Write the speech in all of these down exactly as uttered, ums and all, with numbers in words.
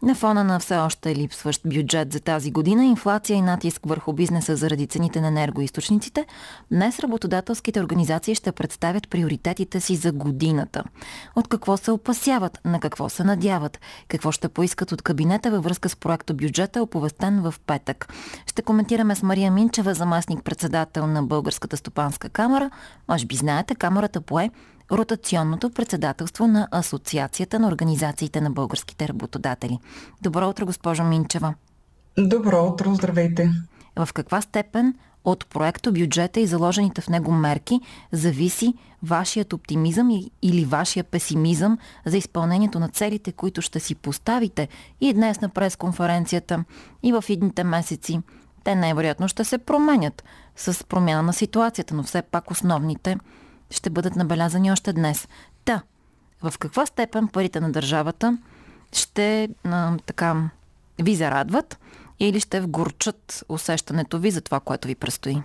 На фона на все още липсващ бюджет за тази година, инфлация и натиск върху бизнеса заради цените на енергоизточниците, днес работодателските организации ще представят приоритетите си за годината. От какво се опасяват, на какво се надяват, какво ще поискат от кабинета във връзка с проекто бюджета, оповестен в петък. Ще коментираме с Мария Минчева, заместник-председател на Българската стопанска камара. Може би знаете, камарата пое ротационното председателство на Асоциацията на организациите на българските работодатели. Добро утро, госпожо Минчева. Добро утро, здравейте. В каква степен от проекто бюджета и заложените в него мерки зависи вашият оптимизъм или вашия песимизъм за изпълнението на целите, които ще си поставите и днес на пресконференцията, и в идните месеци? Те най-вероятно ще се променят с промяна на ситуацията, но все пак основните ще бъдат набелязани още днес. Та, в каква степен парите на държавата ще а, така ви зарадват или ще вгорчат усещането ви за това, което ви предстои?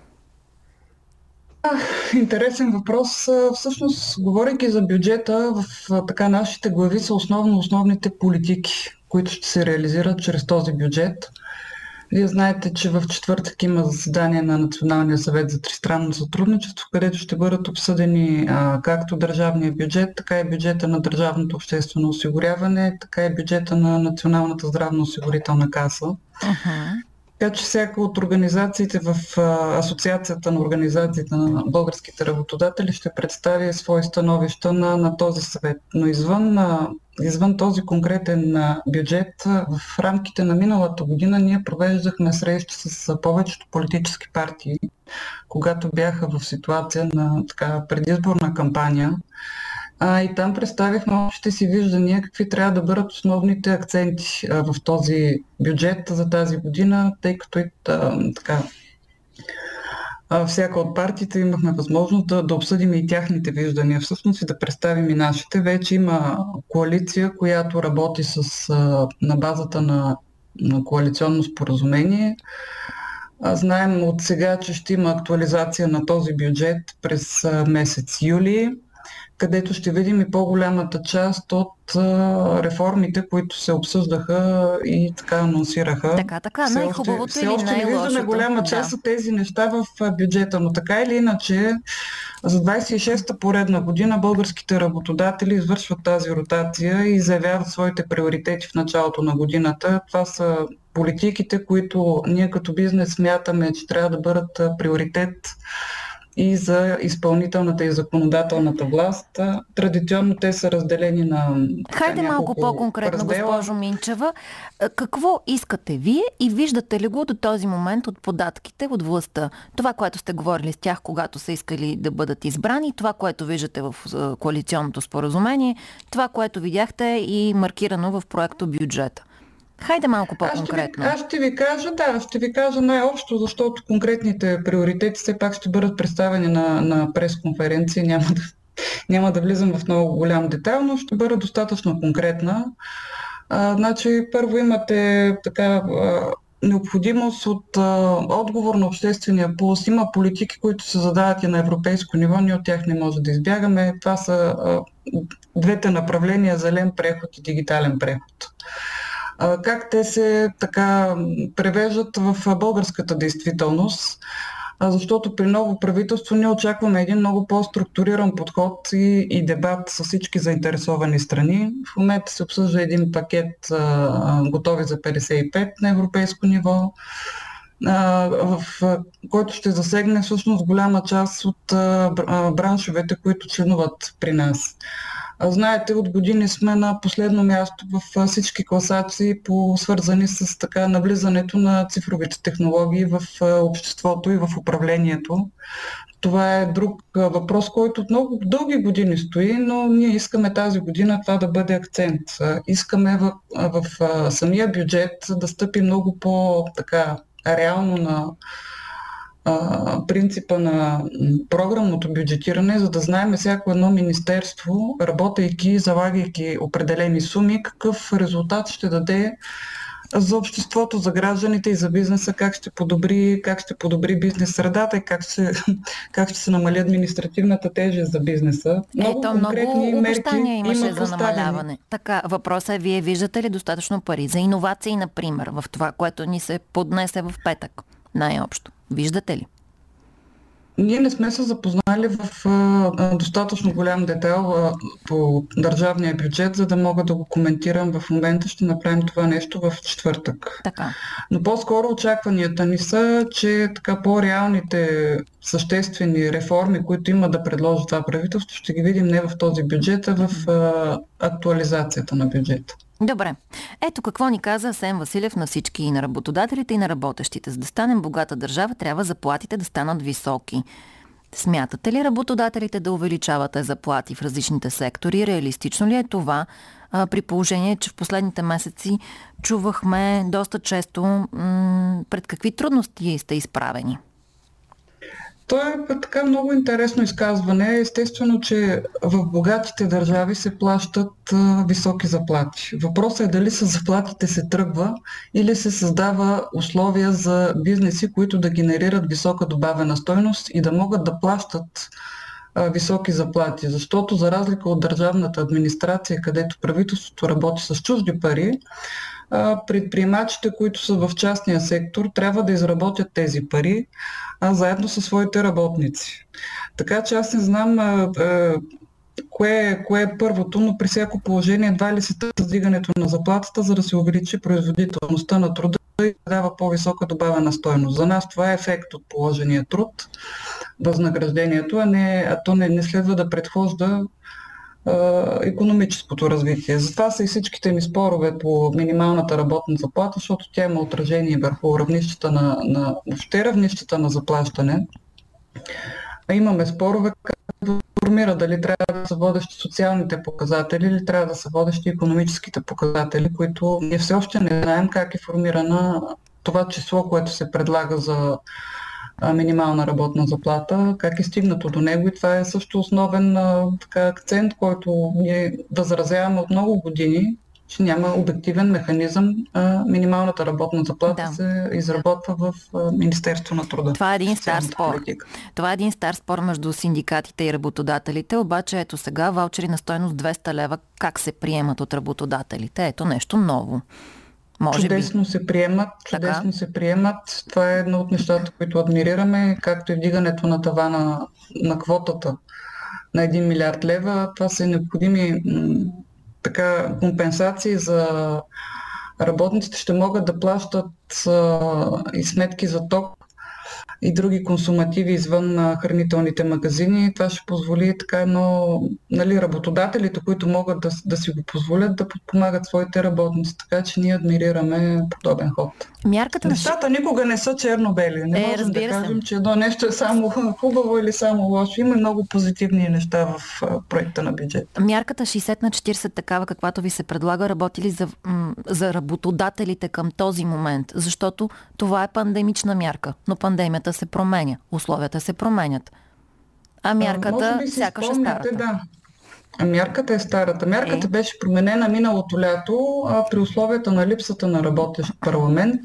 Интересен въпрос. Всъщност, говорейки за бюджета, в така нашите глави са основно основните политики, които ще се реализират чрез този бюджет. Вие знаете, че в четвъртък има заседание на Националния съвет за тристранно сътрудничество, където ще бъдат обсъдени а, както държавния бюджет, така и бюджета на държавното обществено осигуряване, така и бюджета на Националната здравноосигурителна каса. Uh-huh. Така че всяка от организациите в а, Асоциацията на организациите на българските работодатели ще представи свои становища на, на този съвет. Но извън, а, извън този конкретен а, бюджет, а, в рамките на миналата година ние провеждахме срещи с а, повечето политически партии, когато бяха в ситуация на така предизборна кампания. А, и там представихме общите си виждания какви трябва да бъдат основните акценти а, в този бюджет за тази година, тъй като и а, така, а, всяка от партиите имахме възможност да, да обсъдим и тяхните виждания всъщност и да представим и нашите. Вече има коалиция, която работи с, а, на базата на, на коалиционно споразумение. А, знаем от сега, че ще има актуализация на този бюджет през а, месец юли, където ще видим и по-голямата част от а, реформите, които се обсъждаха и така анонсираха. Така, така, все най-хубавото още, или все още не най-лошото? виждаме голяма част Да. от тези неща в а, бюджета, но така или иначе за двадесет и шеста поредна година българските работодатели извършват тази ротация и заявяват своите приоритети в началото на годината. Това са политиките, които ние като бизнес смятаме, че трябва да бъдат а, приоритет и за изпълнителната и законодателната власт. Традиционно те са разделени на Хайде малко по-конкретно, раздела. Госпожо Минчева. Какво искате вие и виждате ли го до този момент от податките от властта? Това, което сте говорили с тях, когато са искали да бъдат избрани, това, което виждате в коалиционното споразумение, това, което видяхте и маркирано в проекто бюджета. Хайде малко по-конкретно. Аз ще, ви, аз ще ви кажа, да, ще ви кажа най-общо, защото конкретните приоритети все пак ще бъдат представени на, на пресконференции. Няма да, няма да влизам в много голям детайл, но ще бъда достатъчно конкретна. А, значи, първо имате така а, необходимост от а, отговор на обществения пулс. Има политики, които се задават и на европейско ниво, ние от тях не може да избягаме. Това са а, двете направления: зелен преход и дигитален преход. Как те се така превеждат в българската действителност, защото при ново правителство ние очакваме един много по-структуриран подход и, и дебат с всички заинтересовани страни. В момента се обсъжда един пакет а, готови за петдесет и пет на европейско ниво, а, в който ще засегне всъщност голяма част от а, браншовете, които членуват при нас. Знаете, от години сме на последно място в всички класации, по свързани с така навлизането на цифровите технологии в обществото и в управлението. Това е друг въпрос, който от много дълги години стои, но ние искаме тази година това да бъде акцент. Искаме в, в самия бюджет да стъпи много по-така реално на принципа на програмното бюджетиране, за да знаем всяко едно министерство, работейки, залагайки определени суми, какъв резултат ще даде за обществото, за гражданите и за бизнеса, как ще подобри, как ще подобри бизнес средата и как ще, как ще се намали административната тежест за бизнеса. Много Ето, конкретни много мерки обещания имаше има за намаляване. Така, въпросът е, вие виждате ли достатъчно пари за иновации, например, в това, което ни се поднесе в петък, най-общо? Виждате ли? Ние не сме се запознали в а, достатъчно голям детайл а, по държавния бюджет, за да мога да го коментирам в момента. Ще направим това нещо в четвъртък. Така. Но по-скоро очакванията ни са, че така по-реалните съществени реформи, които има да предложи това правителство, ще ги видим не в този бюджет, а в а, актуализацията на бюджета. Добре. Ето какво ни каза Асен Василев на всички, и на работодателите, и на работещите. За да станем богата държава, трябва заплатите да станат високи. Смятате ли работодателите да увеличавате заплати в различните сектори? Реалистично ли е това? А, при положение, че в последните месеци чувахме доста често м- пред какви трудности сте изправени? То е така много интересно изказване. Естествено, че в богатите държави се плащат а, високи заплати. Въпросът е дали с заплатите се тръгва или се създава условия за бизнеси, които да генерират висока добавена стойност и да могат да плащат а, високи заплати. Защото за разлика от държавната администрация, където правителството работи с чужди пари, предприемачите, които са в частния сектор, трябва да изработят тези пари а, заедно със своите работници. Така че аз не знам а, а, кое, кое е първото, но при всяко положение едва ли се търси вдигането на заплатата, за да се увеличи производителността на труда и да дава по-висока добавена стойност. За нас това е ефект от положения труд, възнаграждението, а, не, а то не, не следва да предхожда икономическото развитие. Затова са и всичките ми спорове по минималната работна заплата, защото тя има отражение върху равнищата на, на въобще равнищата на заплащане. А имаме спорове как да формира дали трябва да са водещи социалните показатели или трябва да са водещи икономическите показатели, които ние все още не знаем как е формирана това число, което се предлага за минимална работна заплата, как е стигнато до него, и това е също основен така, акцент, който ние възразяваме от много години, че няма обективен механизъм. А, минималната работна заплата да. се изработва в а, Министерство на труда. Това е един стар спор. Политика. Това е един стар спор между синдикатите и работодателите, обаче ето сега ваучери на стойност двеста лева как се приемат от работодателите. Ето нещо ново. Може чудесно би. се приемат, чудесно така? се приемат. Това е едно от нещата, които адмирираме, както и вдигането на тавана на квотата на един милиард лева. Това са необходими м- така, компенсации за работниците. Ще могат да плащат а, и сметки за ток и други консумативи извън на хранителните магазини. Това ще позволи така едно, нали, работодателите, които могат да, да си го позволят, да подпомагат своите работници. Така че ние адмирираме подобен ход. Мярката Нещата на... никога не са черно-бели. Не е, можем да кажем, се. че едно нещо е само хубаво или само лошо. Има много позитивни неща в проекта на бюджет. Мярката шейсет на четирийсет, такава каквато ви се предлага, работи ли за, м- за работодателите към този момент? Защото това е пандемична мярка, но пандемията се променя, условията се променят. А мярката а, сякаш е старата. Да. А мярката е старата. Мярката е. беше променена миналото лято а, при условията на липсата на работещ парламент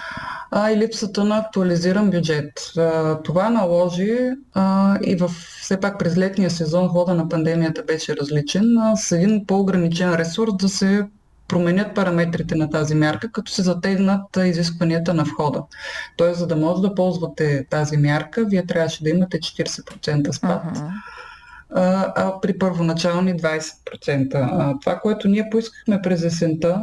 а, и липсата на актуализиран бюджет. А, това наложи а, и в, все пак през летния сезон хода на пандемията беше различен, а, с един по-ограничен ресурс да се променят параметрите на тази мярка, като се затегнат изискванията на входа. Тоест, за да може да ползвате тази мярка, вие трябваше да имате четирийсет процента спад, uh-huh. а, а при първоначални двайсет процента. А, това, което ние поискахме през есента,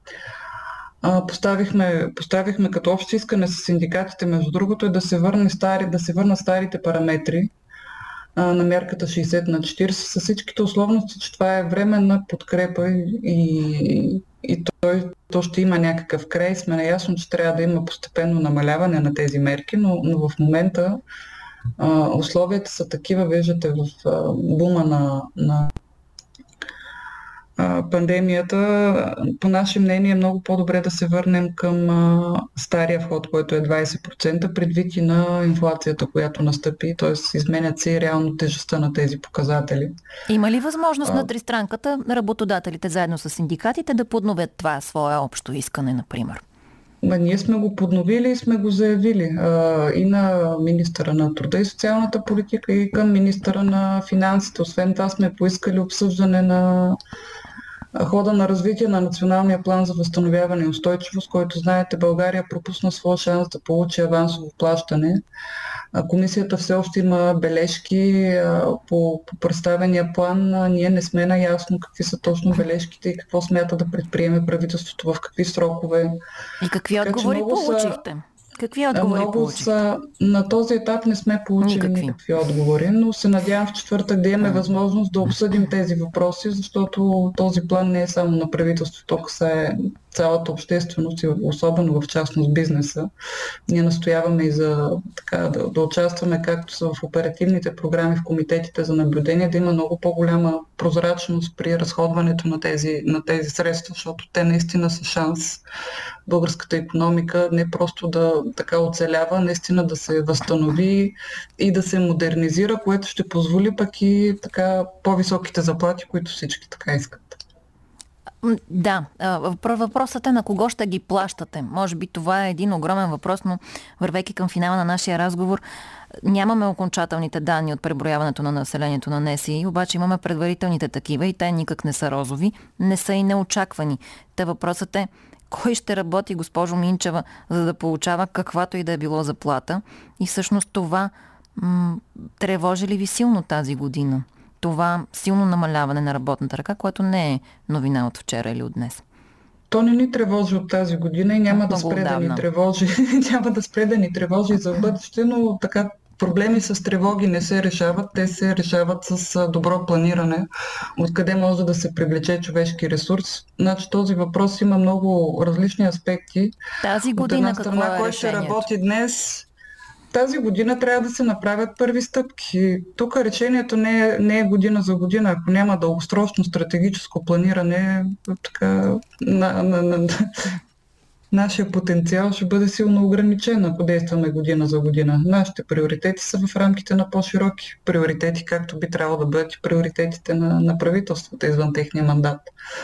а, поставихме, поставихме като общо искане с синдикатите, между другото, е да се върне стари, да се върнат старите параметри на мярката шейсет на четирийсет с всичките условности, че това е временна подкрепа и, и той, то ще има някакъв край. Сме наясно, че трябва да има постепенно намаляване на тези мерки, но, но в момента а, условията са такива, виждате в а, бума на, на пандемията, по наше мнение е много по-добре да се върнем към а, стария вход, който е двайсет процента, предвид и на инфлацията, която настъпи, т.е. изменят се и реално тежестта на тези показатели. Има ли възможност а... на тристранката работодателите заедно с синдикатите да подновят това свое общо искане, например? Ба, ние сме го подновили и сме го заявили а, и на министъра на труда и социалната политика, и към министъра на финансите. Освен това сме поискали обсъждане на хода на развитие на Националния план за възстановяване и устойчивост, който, знаете, България пропусна своя шанс да получи авансово плащане. Комисията все още има бележки по, по представения план. Ние не сме наясно какви са точно бележките и какво смята да предприеме правителството, в какви срокове. И какви така, отговори получихте? Са... Какви отговори Много получихте? Са, на този етап не сме получили никакви. никакви отговори, но се надявам в четвъртък да имаме възможност да обсъдим тези въпроси, защото този план не е само на правителството, касае цялата общественост и особено в частност бизнеса. Ние настояваме и за така, да, да участваме както са в оперативните програми, в комитетите за наблюдение, да има много по-голяма прозрачност при разходването на тези, на тези средства, защото те наистина са шанс българската икономика не просто да така оцелява, наистина да се възстанови и да се модернизира, което ще позволи пък и така по-високите заплати, които всички така искат. Да, въпросът е на кого ще ги плащате. Може би това е един огромен въпрос, но вървейки към финала на нашия разговор, нямаме окончателните данни от преброяването на населението на НСИ, обаче имаме предварителните такива и те никак не са розови, не са и неочаквани. Та въпросът е, кой ще работи, госпожо Минчева, за да получава каквато и да е било заплата? И всъщност това м- тревожи ли ви силно тази година? Това силно намаляване на работната ръка, което не е новина от вчера или от днес. То не ни тревожи от тази година и няма да спре да ни тревожи. няма да спре да ни тревожи за бъдеще, но така проблеми с тревоги не се решават. Те се решават с добро планиране. Откъде може да се привлече човешки ресурс. Значи този въпрос има много различни аспекти. Тази година от една страна, какво е кой ще работи днес? Тази година трябва да се направят първи стъпки. Тук решението не е, не е година за година. Ако няма дългосрочно стратегическо планиране, така, на, на, на, нашия потенциал ще бъде силно ограничен, ако действаме година за година. Нашите приоритети са в рамките на по-широки приоритети, както би трябвало да бъдат и приоритетите на, на правителството извън техния мандат.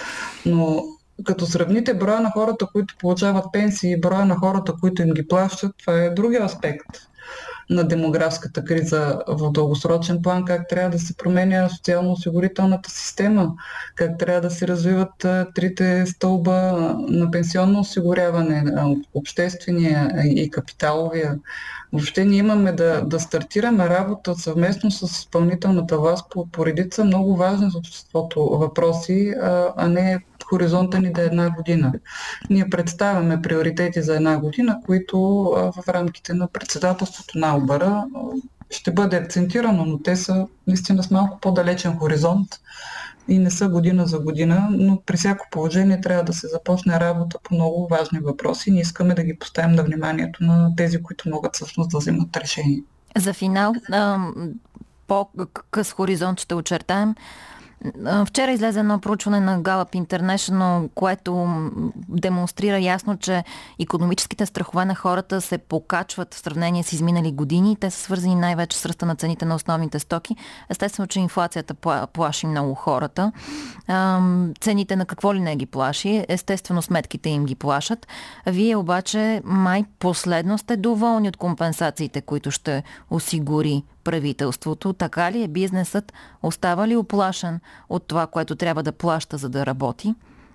Но като сравните броя на хората, които получават пенсии и броя на хората, които им ги плащат, това е другия аспект на демографската криза в дългосрочен план, как трябва да се променя социално-осигурителната система, как трябва да се развиват трите стълба на пенсионно осигуряване, обществения и капиталовия. Въобще ние имаме да, да стартираме работа съвместно с изпълнителната власт по поредица много важни за обществото въпроси, а, а не хоризонта ни да е една година. Ние представяме приоритети за една година, които а, в рамките на председателството на ОБР ще бъде акцентирано, но те са наистина с малко по-далечен хоризонт и не са година за година, но при всяко положение трябва да се започне работа по много важни въпроси. Ние искаме да ги поставим на вниманието на тези, които могат всъщност да вземат решение. За финал, по-къс хоризонт ще очертаем. Вчера излезе едно проучване на Gallup International, което демонстрира ясно, че икономическите страхове на хората се покачват в сравнение с изминали години. Те са свързани най-вече с ръста на цените на основните стоки. Естествено, че инфлацията плаши много хората. Цените на какво ли не ги плаши. Естествено, сметките им ги плашат. Вие обаче май последно сте доволни от компенсациите, които ще осигури правителството. Така ли е? Бизнесът остава ли оплашен от това, което трябва да плаща, за да работи?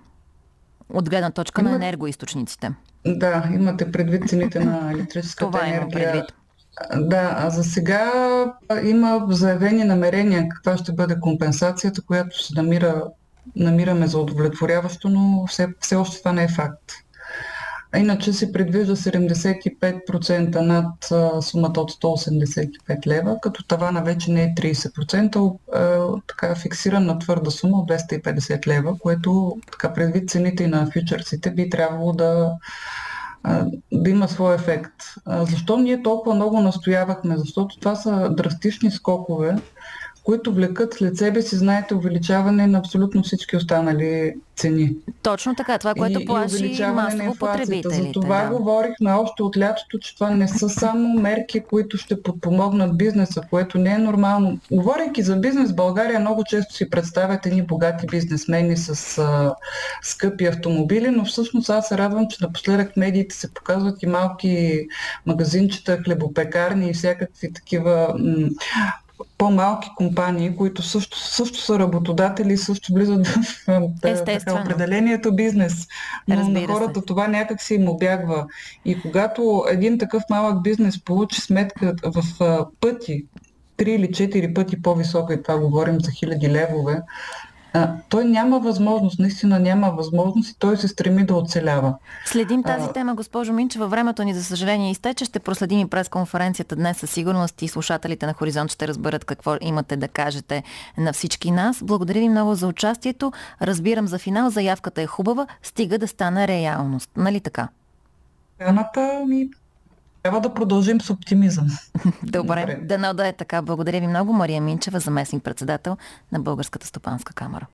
От гледна точка Има... на енергоизточниците. Да, имате предвид цените на електрическата това енергия. Това има предвид. Да, а за сега има заявени намерения каква ще бъде компенсацията, която се намира, намираме за удовлетворяващо, но все, все още това не е факт. А иначе се предвижда седемдесет и пет процента над а, сумата от сто осемдесет и пет лева, като тавана вече не е трийсет процента, а, така фиксиран на твърда сума от двеста и петдесет лева, което така предвид цените и на фьючерсите би трябвало да, а, да има свой ефект. А, защо ние толкова много настоявахме? Защото това са драстични скокове, които влекат след себе си, знаете, увеличаване на абсолютно всички останали цени. Точно така, това, което И, плаши и увеличаване на масово инфлацията. За потребителите. това Да. говорихме още от лятото, че това не са само мерки, които ще подпомогнат бизнеса, което не е нормално. Говорейки за бизнес, в България много често си представят едни богати бизнесмени с а, скъпи автомобили, но всъщност аз се радвам, че напоследък медиите се показват и малки магазинчета, хлебопекарни и всякакви такива м- по-малки компании, които също, също са работодатели и също влизат в така, определението бизнес. Но Разбира на хората се. това някак си им обягва. И когато един такъв малък бизнес получи сметка в пъти, три или четири пъти по-висока, и това говорим за хиляди левове, а, той няма възможност, наистина няма възможност и той се стреми да оцелява. Следим тази а, тема, госпожо Минчева. Времето ни, за съжаление, изтече. Ще проследим и пресконференцията днес със сигурност и слушателите на Хоризонт ще разберат какво имате да кажете на всички нас. Благодаря ви много за участието. Разбирам, за финал заявката е хубава, стига да стане реалност. Нали така? Каната ми трябва да продължим с оптимизъм. Добре, дано да е така. Благодаря ви много. Мария Минчева, заместник-председател на Българската стопанска камара.